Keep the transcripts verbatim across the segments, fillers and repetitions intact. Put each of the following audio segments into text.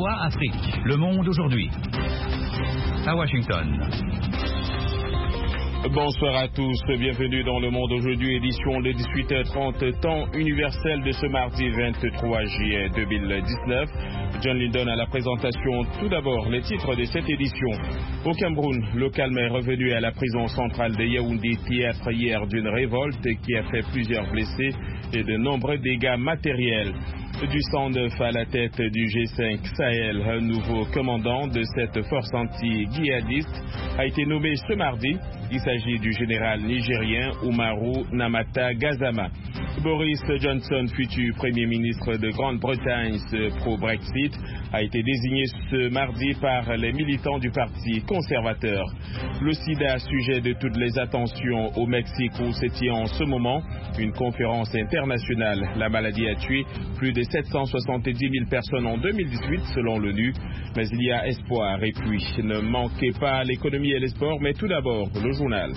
O A Afrique. Le monde aujourd'hui. À Washington. Bonsoir à tous, bienvenue dans Le Monde aujourd'hui, édition de dix-huit heures trente, temps universel de ce mardi vingt-trois juillet deux mille dix-neuf. John Lindon à la présentation. Tout d'abord, les titres de cette édition. Au Cameroun, le calme est revenu à la prison centrale de Yaoundé, théâtre hier d'une révolte qui a fait plusieurs blessés et de nombreux dégâts matériels. Du cent neuf à la tête du G cinq Sahel, un nouveau commandant de cette force anti-djihadiste a été nommé ce mardi. Il s'agit du général nigérien Umaru Namata Gazama. Boris Johnson, futur Premier ministre de Grande-Bretagne pro-Brexit, a été désigné ce mardi par les militants du Parti conservateur. Le sida, sujet de toutes les attentions au Mexique où se tient en ce moment une conférence internationale. La maladie a tué plus de sept cent soixante-dix mille personnes en deux mille dix-huit selon l'ONU. Mais il y a espoir et puis ne manquez pas l'économie et les sports, mais tout d'abord le journal.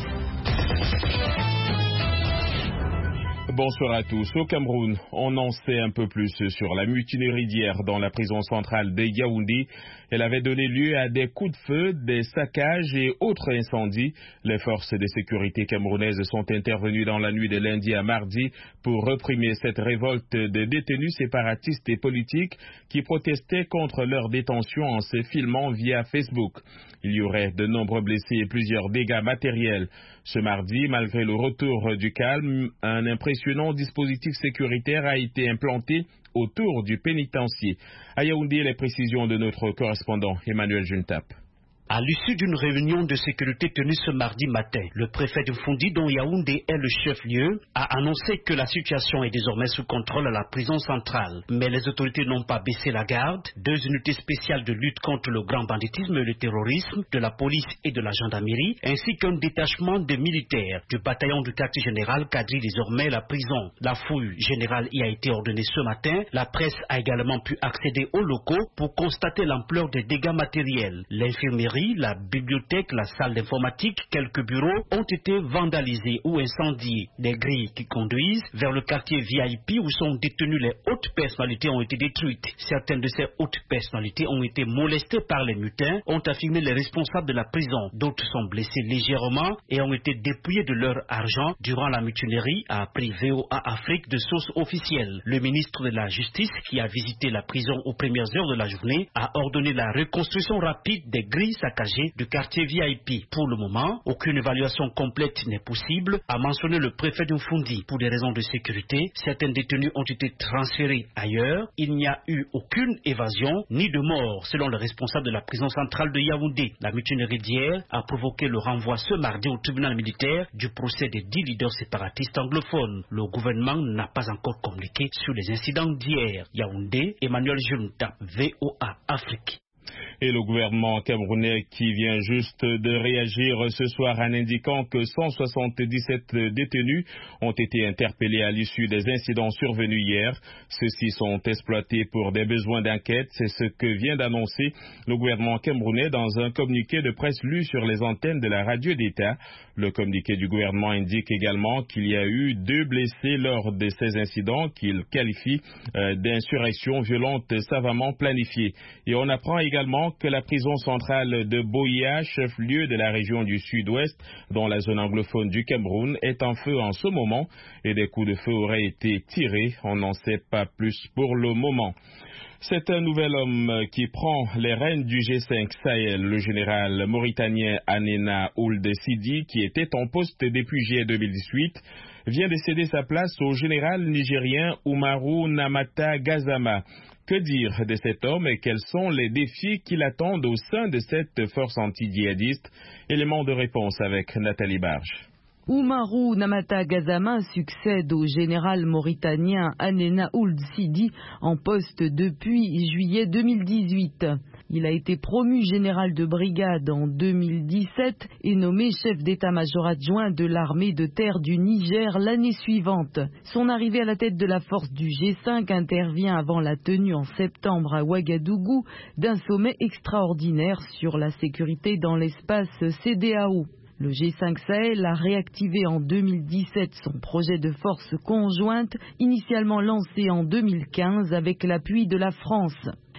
Bonsoir à tous. Au Cameroun, on en sait un peu plus sur la mutinerie d'hier dans la prison centrale de Yaoundé. Elle avait donné lieu à des coups de feu, des saccages et autres incendies. Les forces de sécurité camerounaises sont intervenues dans la nuit de lundi à mardi pour réprimer cette révolte de détenus séparatistes et politiques qui protestaient contre leur détention en se filmant via Facebook. Il y aurait de nombreux blessés et plusieurs dégâts matériels. Ce mardi, malgré le retour du calme, un impressionnant dispositif sécuritaire a été implanté autour du pénitencier. À Yaoundé, les précisions de notre correspondant Emmanuel Juntap. À l'issue d'une réunion de sécurité tenue ce mardi matin, le préfet de Fondi, dont Yaoundé est le chef-lieu, a annoncé que la situation est désormais sous contrôle à la prison centrale. Mais les autorités n'ont pas baissé la garde. Deux unités spéciales de lutte contre le grand banditisme et le terrorisme, de la police et de la gendarmerie, ainsi qu'un détachement de militaires du bataillon du quartier général quadrille désormais la prison. La fouille générale y a été ordonnée ce matin. La presse a également pu accéder aux locaux pour constater l'ampleur des dégâts matériels. L'infirmerie, la bibliothèque, la salle d'informatique, quelques bureaux ont été vandalisés ou incendiés. Des grilles qui conduisent vers le quartier V I P où sont détenues les hautes personnalités ont été détruites. Certaines de ces hautes personnalités ont été molestées par les mutins, ont affirmé les responsables de la prison. D'autres sont blessés légèrement et ont été dépouillés de leur argent durant la mutinerie, a appris V O A Afrique de sources officielles. Le ministre de la Justice, qui a visité la prison aux premières heures de la journée, a ordonné la reconstruction rapide des grilles saccagé du quartier V I P. Pour le moment, aucune évaluation complète n'est possible, a mentionné le préfet de Fondi. Pour des raisons de sécurité, certains détenus ont été transférés ailleurs. Il n'y a eu aucune évasion ni de mort, selon le responsable de la prison centrale de Yaoundé. La mutinerie d'hier a provoqué le renvoi ce mardi au tribunal militaire du procès des dix leaders séparatistes anglophones. Le gouvernement n'a pas encore communiqué sur les incidents d'hier. Yaoundé, Emmanuel Junta, V O A Afrique. Et le gouvernement camerounais qui vient juste de réagir ce soir en indiquant que cent soixante-dix-sept détenus ont été interpellés à l'issue des incidents survenus hier. Ceux-ci sont exploités pour des besoins d'enquête. C'est ce que vient d'annoncer le gouvernement camerounais dans un communiqué de presse lu sur les antennes de la radio d'État. Le communiqué du gouvernement indique également qu'il y a eu deux blessés lors de ces incidents qu'il qualifie euh, d'insurrection violente savamment planifiée. Et on apprend également que la prison centrale de Boya, chef-lieu de la région du sud-ouest, dans la zone anglophone du Cameroun, est en feu en ce moment et des coups de feu auraient été tirés. On n'en sait pas plus pour le moment. C'est un nouvel homme qui prend les rênes du G cinq Sahel, le général mauritanien Anena Ould Sidi, qui était en poste depuis juillet deux mille dix-huit, vient de céder sa place au général nigérien Umaru Namata Gazama. Que dire de cet homme et quels sont les défis qui l'attendent au sein de cette force anti-djihadiste? Élément de réponse avec Nathalie Barge. Umaru Namata Gazama succède au général mauritanien Anena Ould Sidi en poste depuis juillet deux mille dix-huit. Il a été promu général de brigade en deux mille dix-sept et nommé chef d'état-major adjoint de l'armée de terre du Niger l'année suivante. Son arrivée à la tête de la force du G cinq intervient avant la tenue en septembre à Ouagadougou d'un sommet extraordinaire sur la sécurité dans l'espace C D A O. Le G cinq Sahel a réactivé en deux mille dix-sept son projet de force conjointe, initialement lancé en deux mille quinze avec l'appui de la France.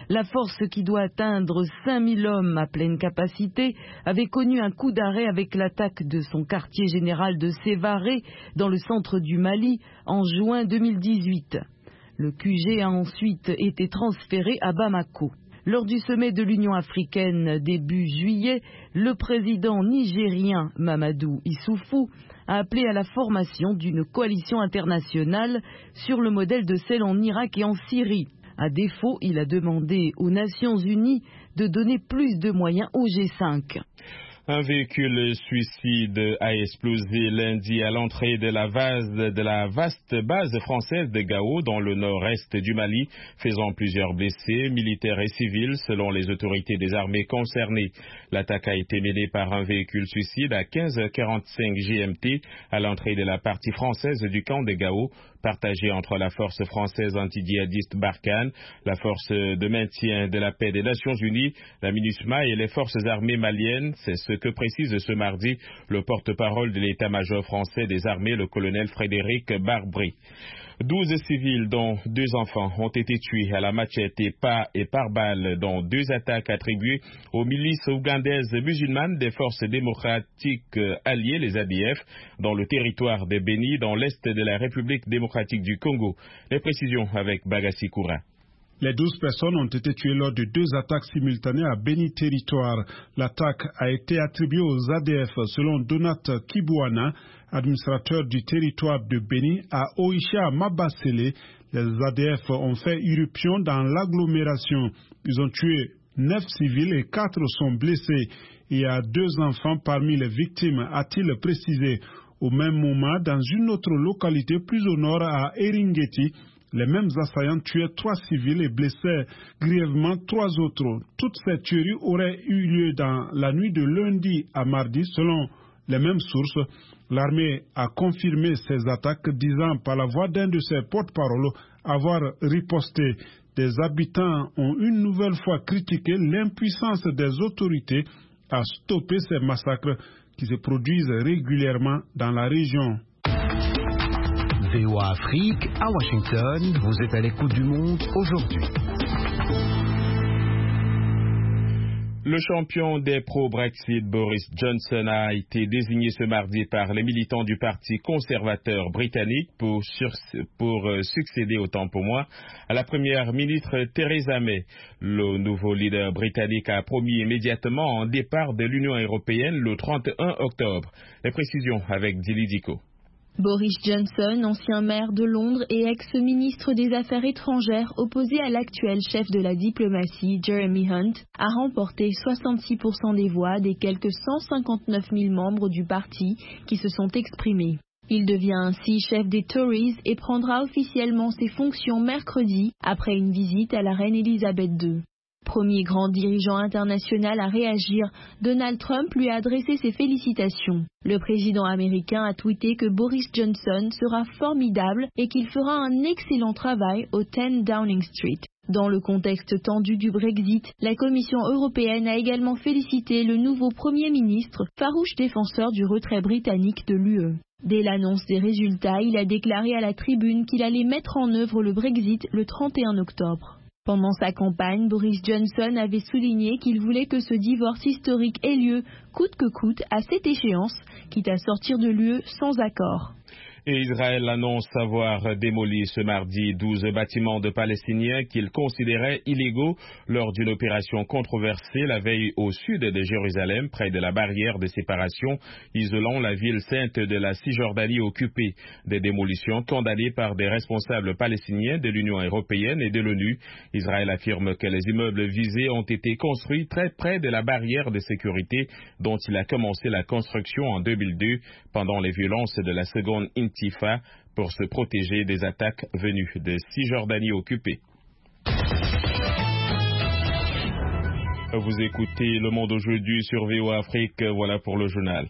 La force, qui doit atteindre cinq mille hommes à pleine capacité, avait connu un coup d'arrêt avec l'attaque de son quartier général de Sévaré dans le centre du Mali en juin deux mille dix-huit. Le Q G a ensuite été transféré à Bamako. Lors du sommet de l'Union africaine début juillet, le président nigérien Mamadou Issoufou a appelé à la formation d'une coalition internationale sur le modèle de celle en Irak et en Syrie. À défaut, il a demandé aux Nations Unies de donner plus de moyens au G cinq. Un véhicule suicide a explosé lundi à l'entrée de la, vase, de la vaste base française de Gao dans le nord-est du Mali, faisant plusieurs blessés, militaires et civils, selon les autorités des armées concernées. L'attaque a été menée par un véhicule suicide à quinze heures quarante-cinq G M T à l'entrée de la partie française du camp de Gao, partagée entre la force française antidjihadiste Barkhane, la force de maintien de la paix des Nations Unies, la MINUSMA et les forces armées maliennes. C'est ce que précise ce mardi le porte-parole de l'état-major français des armées, le colonel Frédéric Barbry. Douze civils, dont deux enfants, ont été tués à la machette et par, et par balle dans deux attaques attribuées aux milices ougandaises musulmanes des forces démocratiques alliées, les A D F, dans le territoire de Beni, dans l'est de la République démocratique du Congo. Les précisions avec Bagassi Koura. Les douze personnes ont été tuées lors de deux attaques simultanées à Beni Territoire. L'attaque a été attribuée aux A D F selon Donat Kibouana, administrateur du territoire de Beni, à Oisha Mabasele. Les A D F ont fait irruption dans l'agglomération. Ils ont tué neuf civils et quatre sont blessés. Il y a deux enfants parmi les victimes, a-t-il précisé. Au même moment, dans une autre localité plus au nord, à Eringeti, les mêmes assaillants tuaient trois civils et blessaient grièvement trois autres. Toutes ces tueries auraient eu lieu dans la nuit de lundi à mardi, selon les mêmes sources. L'armée a confirmé ces attaques, disant par la voix d'un de ses porte-paroles avoir riposté. Des habitants ont une nouvelle fois critiqué l'impuissance des autorités à stopper ces massacres qui se produisent régulièrement dans la région. V O A Afrique, à Washington, vous êtes à l'écoute du monde aujourd'hui. Le champion des pro-Brexit, Boris Johnson, a été désigné ce mardi par les militants du Parti conservateur britannique pour, sur, pour succéder, autant pour moi, à la première ministre Theresa May. Le nouveau leader britannique a promis immédiatement un départ de l'Union européenne le trente et un octobre. Les précisions avec Dili Diko. Boris Johnson, ancien maire de Londres et ex-ministre des Affaires étrangères, opposé à l'actuel chef de la diplomatie, Jeremy Hunt, a remporté soixante-six pour cent des voix des quelques cent cinquante-neuf mille membres du parti qui se sont exprimés. Il devient ainsi chef des Tories et prendra officiellement ses fonctions mercredi après une visite à la reine Elisabeth deux. Premier grand dirigeant international à réagir, Donald Trump lui a adressé ses félicitations. Le président américain a tweeté que Boris Johnson sera formidable et qu'il fera un excellent travail au dix Downing Street. Dans le contexte tendu du Brexit, la Commission européenne a également félicité le nouveau Premier ministre, farouche défenseur du retrait britannique de l'U E. Dès l'annonce des résultats, il a déclaré à la tribune qu'il allait mettre en œuvre le Brexit le trente et un octobre. Pendant sa campagne, Boris Johnson avait souligné qu'il voulait que ce divorce historique ait lieu coûte que coûte à cette échéance, quitte à sortir de l'U E sans accord. Et Israël annonce avoir démoli ce mardi douze bâtiments de Palestiniens qu'il considérait illégaux lors d'une opération controversée la veille au sud de Jérusalem, près de la barrière de séparation, isolant la ville sainte de la Cisjordanie occupée. Des démolitions condamnées par des responsables palestiniens de l'Union européenne et de l'ONU. Israël affirme que les immeubles visés ont été construits très près de la barrière de sécurité dont il a commencé la construction en deux mille deux pendant les violences de la seconde Intifada pour se protéger des attaques venues de Cisjordanie occupée. Vous écoutez Le Monde aujourd'hui sur V O A Afrique, voilà pour le journal.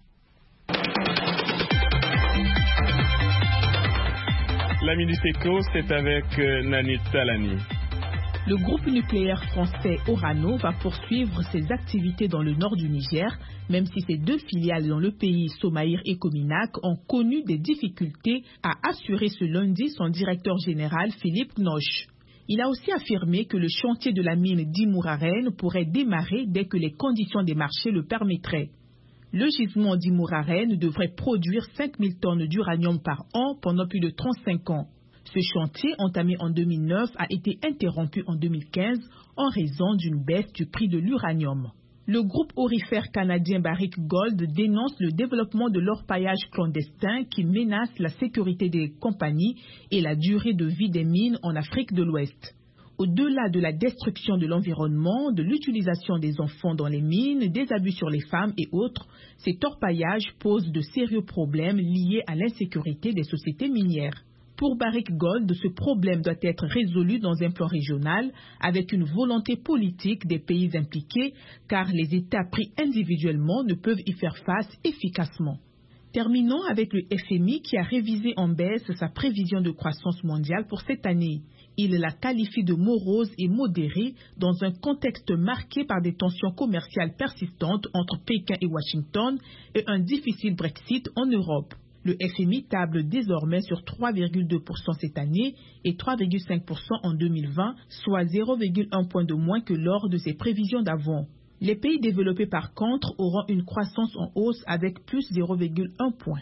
La Minute Éco, c'est avec Nanit Talani. Le groupe nucléaire français Orano va poursuivre ses activités dans le nord du Niger, même si ses deux filiales dans le pays, Somaïr et Cominac, ont connu des difficultés, a assuré ce lundi son directeur général Philippe Knoche. Il a aussi affirmé que le chantier de la mine d'Imouraren pourrait démarrer dès que les conditions des marchés le permettraient. Le gisement d'Imouraren devrait produire cinq mille tonnes d'uranium par an pendant plus de trente-cinq ans. Ce chantier, entamé en deux mille neuf, a été interrompu en deux mille quinze en raison d'une baisse du prix de l'uranium. Le groupe aurifère canadien Barrick Gold dénonce le développement de l'orpaillage clandestin qui menace la sécurité des compagnies et la durée de vie des mines en Afrique de l'Ouest. Au-delà de la destruction de l'environnement, de l'utilisation des enfants dans les mines, des abus sur les femmes et autres, cet orpaillage pose de sérieux problèmes liés à l'insécurité des sociétés minières. Pour Barrick Gold, ce problème doit être résolu dans un plan régional avec une volonté politique des pays impliqués, car les États pris individuellement ne peuvent y faire face efficacement. Terminons avec le F M I qui a révisé en baisse sa prévision de croissance mondiale pour cette année. Il la qualifie de morose et modérée dans un contexte marqué par des tensions commerciales persistantes entre Pékin et Washington et un difficile Brexit en Europe. Le F M I table désormais sur trois virgule deux pour cent cette année et trois virgule cinq pour cent en deux mille vingt, soit zéro virgule un point de moins que lors de ses prévisions d'avant. Les pays développés par contre auront une croissance en hausse avec plus zéro virgule un point.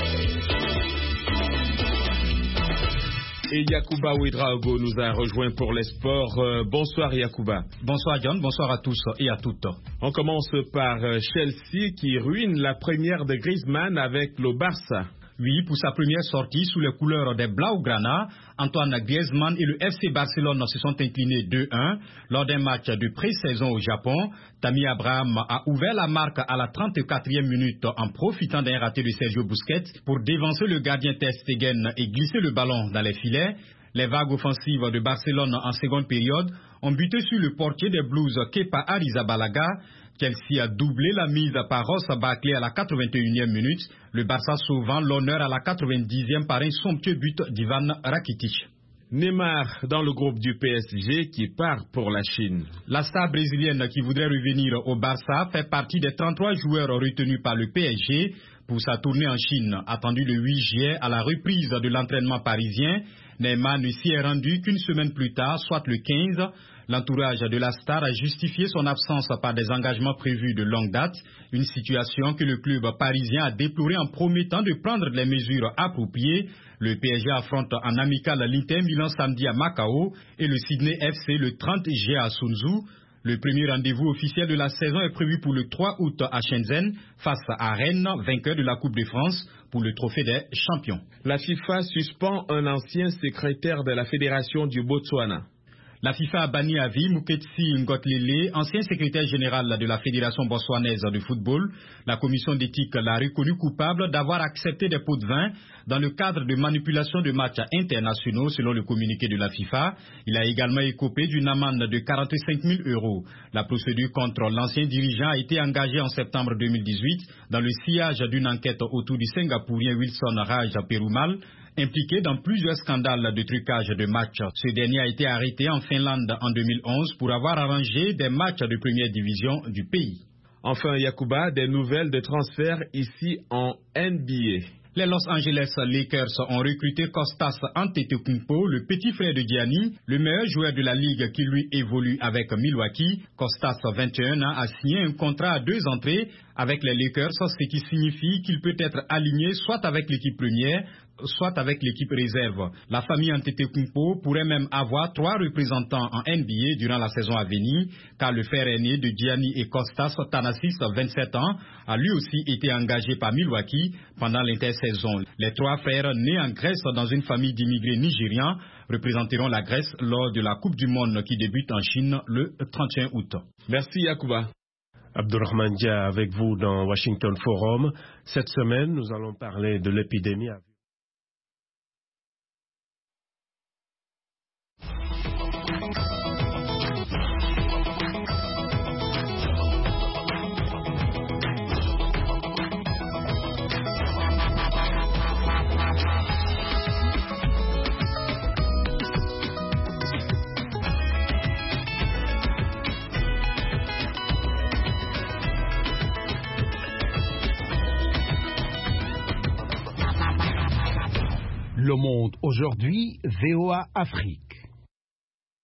Et Yacouba Ouedraogo nous a rejoint pour les sports. Euh, bonsoir Yacouba. Bonsoir John, bonsoir à tous et à toutes. On commence par Chelsea qui ruine la première de Griezmann avec le Barça. Oui, pour sa première sortie sous les couleurs des Blaugrana, Antoine Griezmann et le F C Barcelone se sont inclinés deux un. Lors d'un match de pré-saison au Japon, Tammy Abraham a ouvert la marque à la trente-quatrième minute en profitant d'un raté de Sergio Busquets pour dévancer le gardien Ter Stegen et glisser le ballon dans les filets. Les vagues offensives de Barcelone en seconde période ont buté sur le portier des Blues Kepa Arrizabalaga. Chelsea a doublé la mise par Ross Barkley à la quatre-vingt-unième minute, le Barça sauvant l'honneur à la quatre-vingt-dixième par un somptueux but d'Ivan Rakitic. Neymar dans le groupe du P S G qui part pour la Chine. La star brésilienne qui voudrait revenir au Barça fait partie des trente-trois joueurs retenus par le P S G pour sa tournée en Chine, attendue le huit juillet à la reprise de l'entraînement parisien. Neymar ne s'y est rendu qu'une semaine plus tard, soit le quinze. L'entourage de la star a justifié son absence par des engagements prévus de longue date, une situation que le club parisien a déplorée en promettant de prendre les mesures appropriées. Le P S G affronte en amical l'Inter Milan samedi à Macao et le Sydney F C le trente juillet à Sun Tzu. Le premier rendez-vous officiel de la saison est prévu pour le trois août à Shenzhen, face à Rennes, vainqueur de la Coupe de France, pour le trophée des champions. La FIFA suspend un ancien secrétaire de la Fédération du Botswana. La FIFA a banni à vie Muketsi Ngotlele, ancien secrétaire général de la Fédération botswanaise de football. La commission d'éthique l'a reconnu coupable d'avoir accepté des pots de vin dans le cadre de manipulation de matchs internationaux, selon le communiqué de la FIFA. Il a également écopé d'une amende de quarante-cinq mille euros. La procédure contre l'ancien dirigeant a été engagée en septembre deux mille dix-huit dans le sillage d'une enquête autour du Singapourien Wilson Raj Perumal, impliqué dans plusieurs scandales de trucage de matchs. Ce dernier a été arrêté en Finlande en deux mille onze pour avoir arrangé des matchs de première division du pays. Enfin, Yacouba, des nouvelles de transfert ici en N B A. Les Los Angeles Lakers ont recruté Kostas Antetokounmpo, le petit frère de Giannis, le meilleur joueur de la ligue qui lui évolue avec Milwaukee. Kostas, vingt et un ans, a signé un contrat à deux entrées avec les Lakers, ce qui signifie qu'il peut être aligné soit avec l'équipe première, soit avec l'équipe réserve. La famille Antetokounmpo pourrait même avoir trois représentants en N B A durant la saison à venir, car le frère aîné de Giannis et Kostas, Thanasis, vingt-sept ans, a lui aussi été engagé par Milwaukee pendant l'intersaison. Les trois frères, nés en Grèce dans une famille d'immigrés nigérians, représenteront la Grèce lors de la Coupe du Monde qui débute en Chine le trente et un août. Merci Yacouba. Abdourahmane Dia avec vous dans Washington Forum. Cette semaine, nous allons parler de l'épidémie. Le Monde aujourd'hui, V O A Afrique.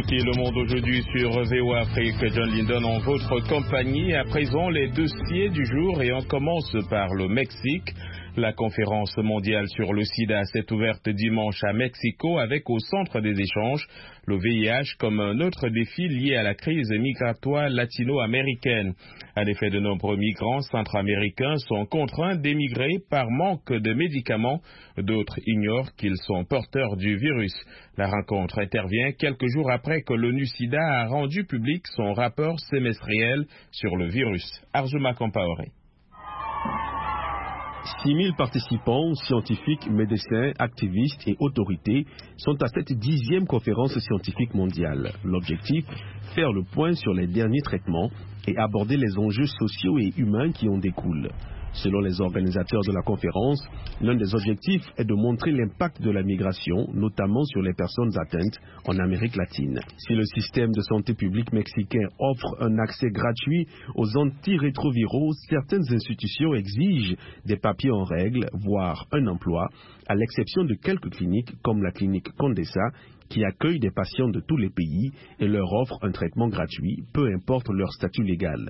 écoutez Le Monde aujourd'hui sur V O A Afrique. John Lindon en votre compagnie. À présent, les dossiers du jour et on commence par le Mexique. La conférence mondiale sur le sida s'est ouverte dimanche à Mexico avec au centre des échanges le V I H comme un autre défi lié à la crise migratoire latino-américaine. En effet, de nombreux migrants centra-américains sont contraints d'émigrer par manque de médicaments. D'autres ignorent qu'ils sont porteurs du virus. La rencontre intervient quelques jours après que l'ONU SIDA a rendu public son rapport semestriel sur le virus. Arjuma Compaoré. six mille participants, scientifiques, médecins, activistes et autorités sont à cette dixième conférence scientifique mondiale. L'objectif, faire le point sur les derniers traitements et aborder les enjeux sociaux et humains qui en découlent. Selon les organisateurs de la conférence, l'un des objectifs est de montrer l'impact de la migration, notamment sur les personnes atteintes en Amérique latine. Si le système de santé publique mexicain offre un accès gratuit aux antirétroviraux, certaines institutions exigent des papiers en règle, voire un emploi, à l'exception de quelques cliniques comme la clinique Condesa, qui accueille des patients de tous les pays et leur offre un traitement gratuit, peu importe leur statut légal.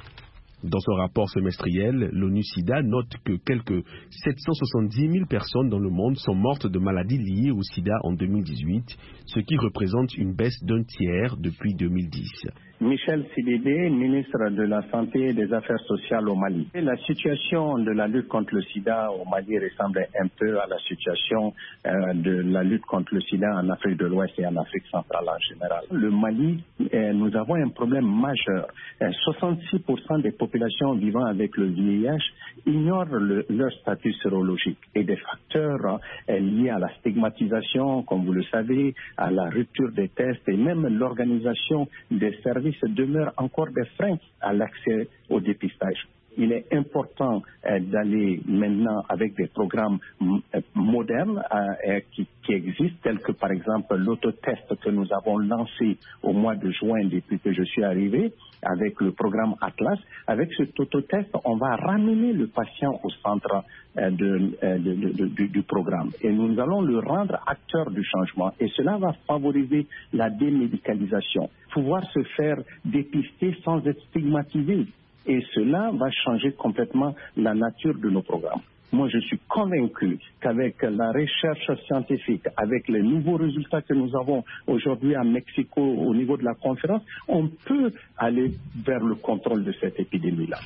Dans son rapport semestriel, l'ONU SIDA note que quelques sept cent soixante-dix mille personnes dans le monde sont mortes de maladies liées au sida en deux mille dix-huit, ce qui représente une baisse d'un tiers depuis deux mille dix. Michel Sidibé, ministre de la Santé et des Affaires sociales au Mali. Et la situation de la lutte contre le sida au Mali ressemble un peu à la situation euh, de la lutte contre le sida en Afrique de l'Ouest et en Afrique centrale en général. Le Mali, euh, nous avons un problème majeur. Euh, soixante-six pour cent des populations vivant avec le V I H ignorent le, leur statut sérologique et des facteurs euh, liés à la stigmatisation, comme vous le savez, à la rupture des tests et même l'organisation des services demeure encore des freins à l'accès au dépistage. Il est important euh, d'aller maintenant avec des programmes euh, modernes euh, qui, qui existent, tels que par exemple l'autotest que nous avons lancé au mois de juin depuis que je suis arrivé, avec le programme Atlas. Avec cet autotest, on va ramener le patient au centre euh, de, euh, de, de, de, du programme et nous allons le rendre acteur du changement et cela va favoriser la démédicalisation, pouvoir se faire dépister sans être stigmatisé. Et cela va changer complètement la nature de nos programmes. Moi, je suis convaincu qu'avec la recherche scientifique, avec les nouveaux résultats que nous avons aujourd'hui à Mexico au niveau de la conférence, on peut aller vers le contrôle de cette épidémie-là.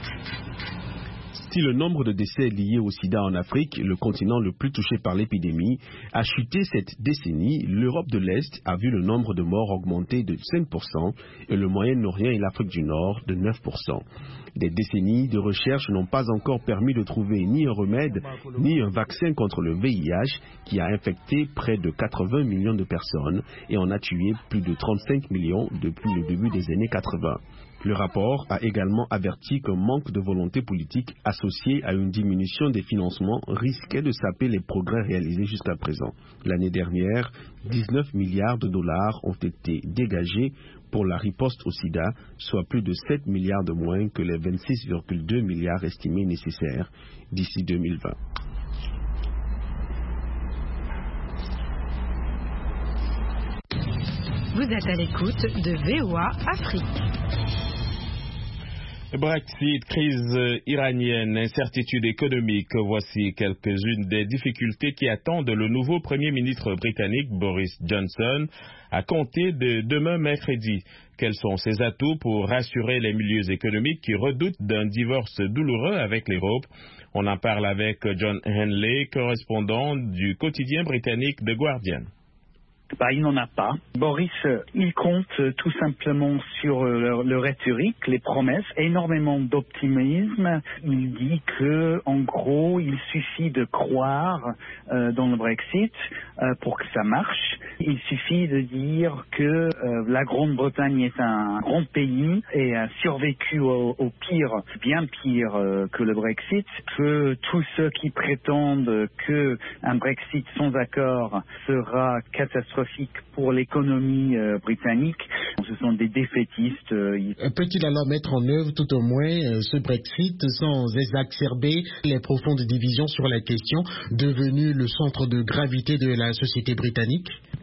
Si le nombre de décès liés au sida en Afrique, le continent le plus touché par l'épidémie, a chuté cette décennie, l'Europe de l'Est a vu le nombre de morts augmenter de cinq pour cent et le Moyen-Orient et l'Afrique du Nord de neuf pour cent. Des décennies de recherche n'ont pas encore permis de trouver ni un remède, ni un vaccin contre le V I H qui a infecté près de quatre-vingts millions de personnes et en a tué plus de trente-cinq millions depuis le début des années quatre-vingts. Le rapport a également averti qu'un manque de volonté politique associé à une diminution des financements risquait de saper les progrès réalisés jusqu'à présent. L'année dernière, dix-neuf milliards de dollars ont été dégagés pour la riposte au sida, soit plus de sept milliards de moins que les vingt-six virgule deux milliards estimés nécessaires d'ici deux mille vingt. Vous êtes à l'écoute de V O A Afrique. Brexit, crise iranienne, incertitude économique, voici quelques-unes des difficultés qui attendent le nouveau Premier ministre britannique Boris Johnson à compter de demain mercredi. Quels sont ses atouts pour rassurer les milieux économiques qui redoutent d'un divorce douloureux avec l'Europe? On en parle avec John Henley, correspondant du quotidien britannique The Guardian. Bah, il n'en a pas. Boris, il compte tout simplement sur le, le rhétorique, les promesses, énormément d'optimisme. Il dit que, en gros, il suffit de croire euh, dans le Brexit euh, pour que ça marche. Il suffit de dire que euh, la Grande-Bretagne est un grand pays et a survécu au, au pire, bien pire euh, que le Brexit. Que tous ceux qui prétendent que un Brexit sans accord sera catastrophique pour l'économie euh, britannique, ce sont des défaitistes. Euh, Peut-il alors mettre en œuvre tout au moins euh, ce Brexit sans exacerber les profondes divisions sur la question devenue le centre de gravité de la société britannique?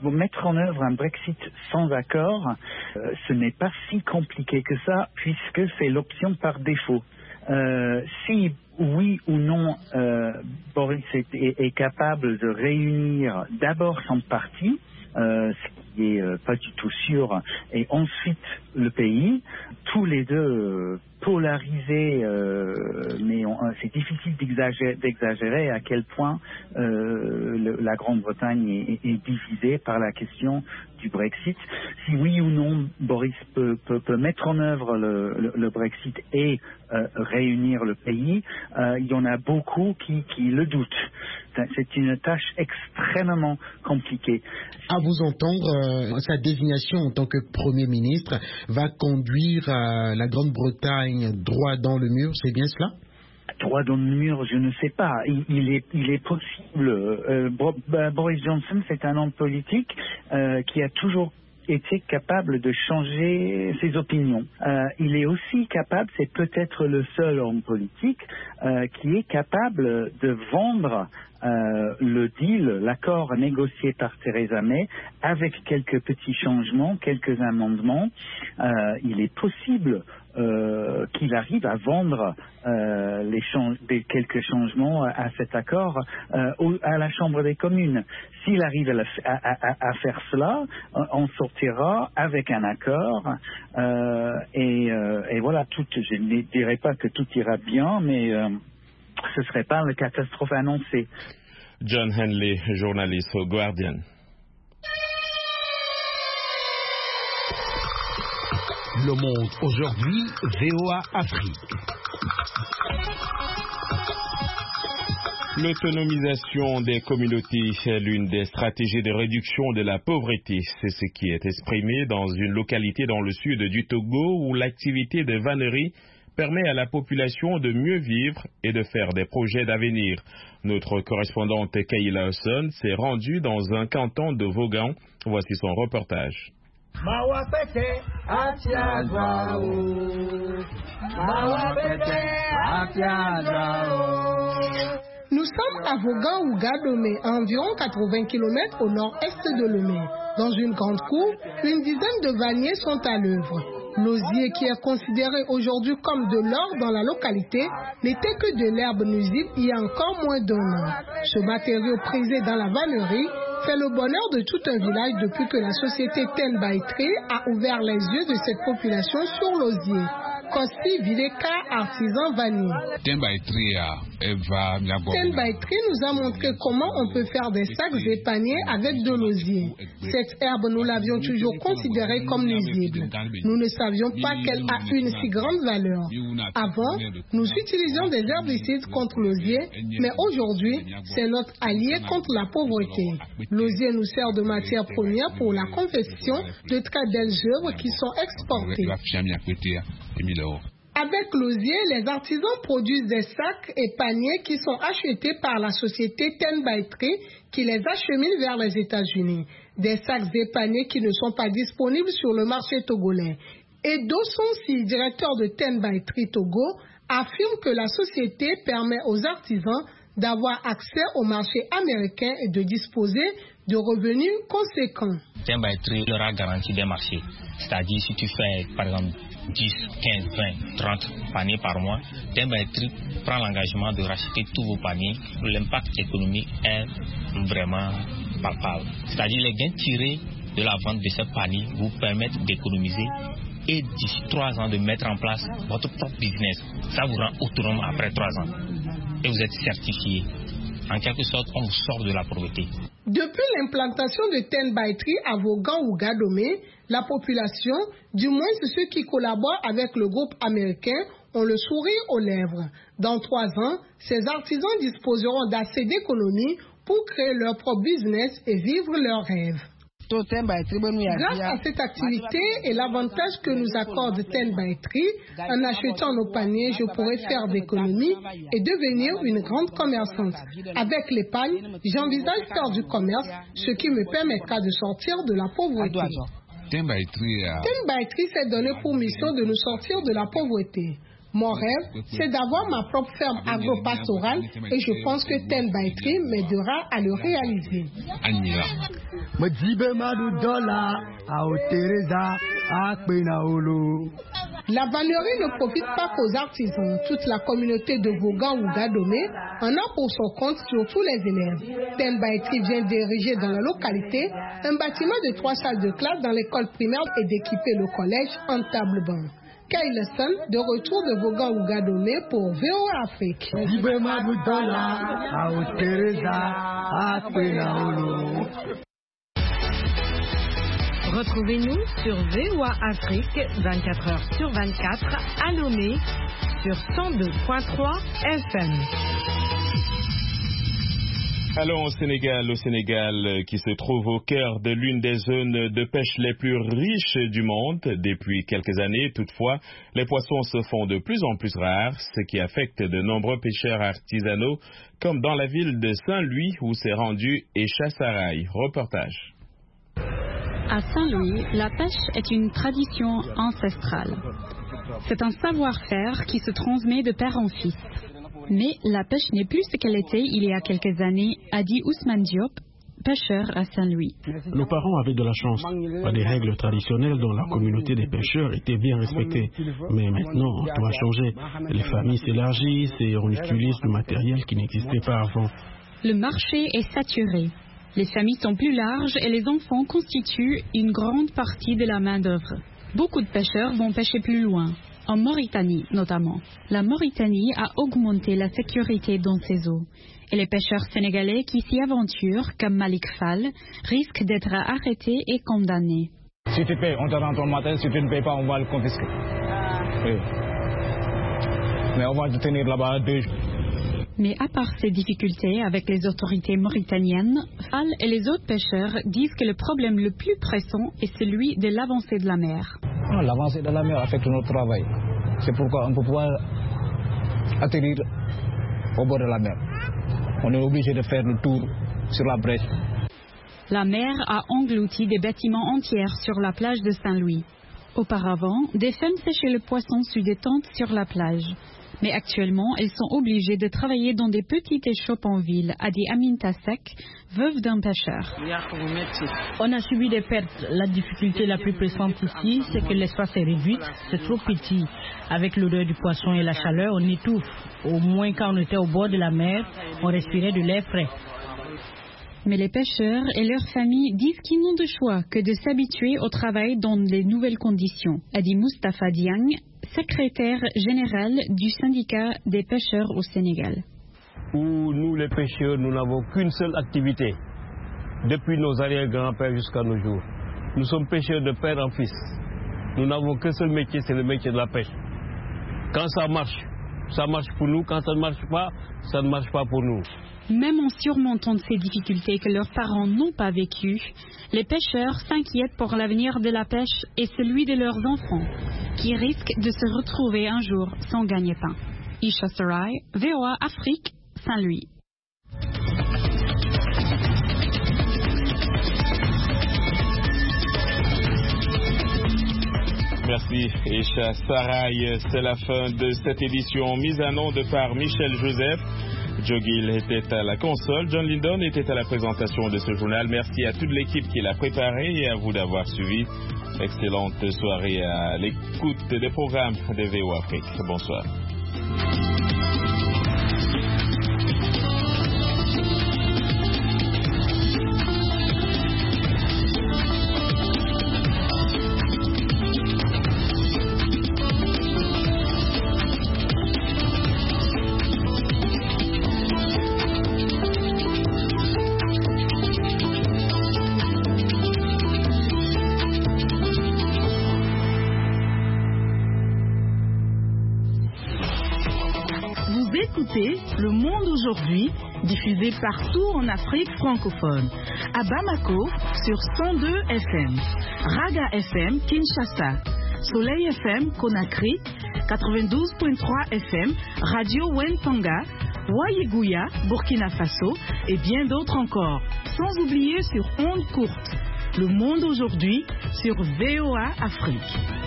mettre en œuvre un Brexit sans accord, euh, ce n'est pas si compliqué que ça, puisque c'est l'option par défaut. Euh, si oui ou non euh, Boris est, est, est capable de réunir d'abord son parti, euh, ce qui est euh, pas du tout sûr, et ensuite le pays, tous les deux euh, polarisés, euh, mais on, c'est difficile d'exagérer, d'exagérer à quel point euh, le, la Grande-Bretagne est, est, est divisée par la question du Brexit. Si oui ou non Boris peut, peut, peut mettre en œuvre le, le, le Brexit et euh, réunir le pays, euh, il y en a beaucoup qui, qui le doutent. C'est une tâche extrêmement compliquée. À vous entendre, euh, sa désignation en tant que Premier ministre va conduire euh, la Grande-Bretagne droit dans le mur, c'est bien cela? Droit dans le mur, je ne sais pas. Il, il, est, il est possible. Euh, Boris Johnson, c'est un homme politique euh, qui a toujours été capable de changer ses opinions. Euh, il est aussi capable, c'est peut-être le seul homme politique euh, qui est capable de vendre euh, le deal, l'accord négocié par Theresa May, avec quelques petits changements, quelques amendements. Euh, il est possible Euh, qu'il arrive à vendre euh, les change- des quelques changements à, à cet accord euh, au, à la Chambre des communes. S'il arrive à, la, à, à, à faire cela, on sortira avec un accord euh, et, euh, et voilà, tout, je ne dirais pas que tout ira bien, mais euh, ce ne serait pas une catastrophe annoncée. John Henley, journaliste au Guardian. Le Monde aujourd'hui, V O A Afrique. L'autonomisation des communautés est l'une des stratégies de réduction de la pauvreté. C'est ce qui est exprimé dans une localité dans le sud du Togo où l'activité de vannerie permet à la population de mieux vivre et de faire des projets d'avenir. Notre correspondante Kayla Hassan s'est rendue dans un canton de Vaughan. Voici son reportage. Nous sommes à Vaughan-Ougadome, à environ quatre-vingts kilomètres au nord-est de Lomé. Dans une grande cour, une dizaine de vanniers sont à l'œuvre. L'osier, qui est considéré aujourd'hui comme de l'or dans la localité, n'était que de l'herbe nuisible il y a encore moins d'un an. Ce matériau prisé dans la vannerie fait le bonheur de tout un village depuis que la société Ten by Tree a ouvert les yeux de cette population sur l'osier. Kosti Vileka, artisan vannier. Ten by Tree nous a montré comment on peut faire des sacs et paniers avec de l'osier. Cette herbe, nous l'avions toujours considérée comme nuisible. Nous ne savions pas qu'elle a une si grande valeur. Avant, nous utilisions des herbicides contre l'osier, mais aujourd'hui, c'est notre allié contre la pauvreté. L'osier nous sert de matière première pour la confection de très belles œuvres qui sont exportées. Avec l'osier, les artisans produisent des sacs et paniers qui sont achetés par la société Ten by Tree qui les achemine vers les États-Unis. Des sacs et paniers qui ne sont pas disponibles sur le marché togolais. Et Dosonsi, directeur de Ten by Tree Togo, affirme que la société permet aux artisans d'avoir accès au marché américain et de disposer de revenus conséquents. Ten by Tree leur a garanti des marchés. C'est-à-dire si tu fais par exemple dix, quinze, vingt, trente paniers par mois, Ten by Tree prend l'engagement de racheter tous vos paniers. L'impact économique est vraiment palpable. C'est-à-dire les gains tirés de la vente de ces paniers vous permettent d'économiser et d'ici trois ans de mettre en place votre propre business. Ça vous rend autonome après trois ans. Et vous êtes certifié. En quelque sorte, on vous sort de la pauvreté. Depuis l'implantation de Ten by Tree à Vaughan-Ougadome, la population, du moins ceux qui collaborent avec le groupe américain, ont le sourire aux lèvres. Dans trois ans, ces artisans disposeront d'assez d'économies pour créer leur propre business et vivre leurs rêves. Grâce à cette activité et l'avantage que nous accorde Ten by Tree, en achetant nos paniers, je pourrais faire d'économies et devenir une grande commerçante. Avec l'épargne, j'envisage faire du commerce, ce qui me permettra de sortir de la pauvreté. Ten by Tree s'est donné pour mission de nous sortir de la pauvreté. Mon rêve, c'est d'avoir ma propre ferme agro-pastorale et je pense que Ten by Tree m'aidera à le réaliser. La vannerie ne profite pas qu'aux artisans. Toute la communauté de Vaughan ou Gadomé en a pour son compte, surtout les élèves. Ten by Tree vient d'ériger dans la localité un bâtiment de trois salles de classe dans l'école primaire et d'équiper le collège en table-banc. Kayleson, de retour de Vaughan ou Gadomé pour V O A Afrique. Retrouvez-nous sur V O A Afrique vingt-quatre heures sur vingt-quatre à Lomé sur cent deux point trois F M. Allons au Sénégal, au Sénégal qui se trouve au cœur de l'une des zones de pêche les plus riches du monde. Depuis quelques années, toutefois, les poissons se font de plus en plus rares, ce qui affecte de nombreux pêcheurs artisanaux, comme dans la ville de Saint-Louis où s'est rendu Echa Sarai. Reportage. À Saint-Louis, la pêche est une tradition ancestrale. C'est un savoir-faire qui se transmet de père en fils. Mais la pêche n'est plus ce qu'elle était il y a quelques années, a dit Ousmane Diop, pêcheur à Saint-Louis. Nos parents avaient de la chance. Les règles traditionnelles dans la communauté des pêcheurs étaient bien respectées. Mais maintenant, tout a changé. Les familles s'élargissent et on utilise du matériel qui n'existait pas avant. Le marché est saturé. Les familles sont plus larges et les enfants constituent une grande partie de la main-d'œuvre. Beaucoup de pêcheurs vont pêcher plus loin. En Mauritanie notamment. La Mauritanie a augmenté la sécurité dans ses eaux. Et les pêcheurs sénégalais qui s'y aventurent, comme Malik Fall, risquent d'être arrêtés et condamnés. Si tu payes, on te rend ton matériel. Si tu ne payes pas, on va le confisquer. Oui. Mais on va te tenir là-bas deux jours. Mais à part ces difficultés avec les autorités mauritaniennes, Fall et les autres pêcheurs disent que le problème le plus pressant est celui de l'avancée de la mer. L'avancée de la mer affecte notre travail. C'est pourquoi on peut pouvoir atterrir au bord de la mer. On est obligé de faire le tour sur la brèche. La mer a englouti des bâtiments entiers sur la plage de Saint-Louis. Auparavant, des femmes séchaient le poisson sous des tentes sur la plage. Mais actuellement, elles sont obligées de travailler dans des petites échoppes en ville, a dit Amine Tassek, veuve d'un pêcheur. On a subi des pertes. La difficulté la plus pressante ici, c'est que l'espace est réduit, c'est trop petit. Avec l'odeur du poisson et la chaleur, on étouffe. Au moins quand on était au bord de la mer, on respirait de l'air frais. Mais les pêcheurs et leurs familles disent qu'ils n'ont de choix que de s'habituer au travail dans les nouvelles conditions, a dit Moustapha Diagne, secrétaire général du syndicat des pêcheurs au Sénégal. Où nous les pêcheurs, nous n'avons qu'une seule activité, depuis nos arrière-grands-pères jusqu'à nos jours. Nous sommes pêcheurs de père en fils. Nous n'avons qu'un seul métier, c'est le métier de la pêche. Quand ça marche, ça marche pour nous. Quand ça ne marche pas, ça ne marche pas pour nous. Même en surmontant ces difficultés que leurs parents n'ont pas vécues, les pêcheurs s'inquiètent pour l'avenir de la pêche et celui de leurs enfants, qui risquent de se retrouver un jour sans gagne-pain. Isha Sarai, V O A Afrique, Saint-Louis. Merci Isha Sarai, c'est la fin de cette édition mise en onde par Michel Joseph. Joe Gill était à la console, John Lindon était à la présentation de ce journal. Merci à toute l'équipe qui l'a préparé et à vous d'avoir suivi. Excellente soirée à l'écoute des programmes de V O A Afrique. Bonsoir. Le Monde aujourd'hui, diffusé partout en Afrique francophone. À Bamako, sur cent deux F M. Raga F M, Kinshasa. Soleil F M, Conakry. quatre-vingt-douze point trois F M. Radio Wentanga. Wayeguya, Burkina Faso. Et bien d'autres encore. Sans oublier sur ondes courtes. Le Monde aujourd'hui, sur V O A Afrique.